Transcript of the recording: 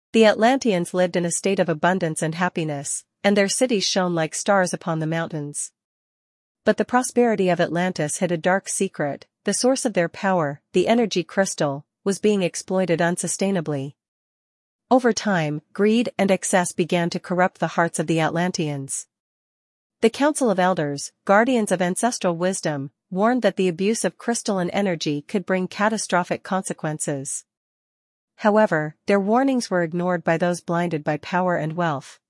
The Atlanteans lived in a state of abundance and happiness, and their cities shone like stars upon the mountains. But the prosperity of Atlantis hid a dark secret: the source of their power, the energy crystal, was being exploited unsustainably. Over time, greed and excess began to corrupt the hearts of the Atlanteans. The Council of Elders, guardians of ancestral wisdom, warned that the abuse of crystalline energy could bring catastrophic consequences. However, their warnings were ignored by those blinded by power and wealth.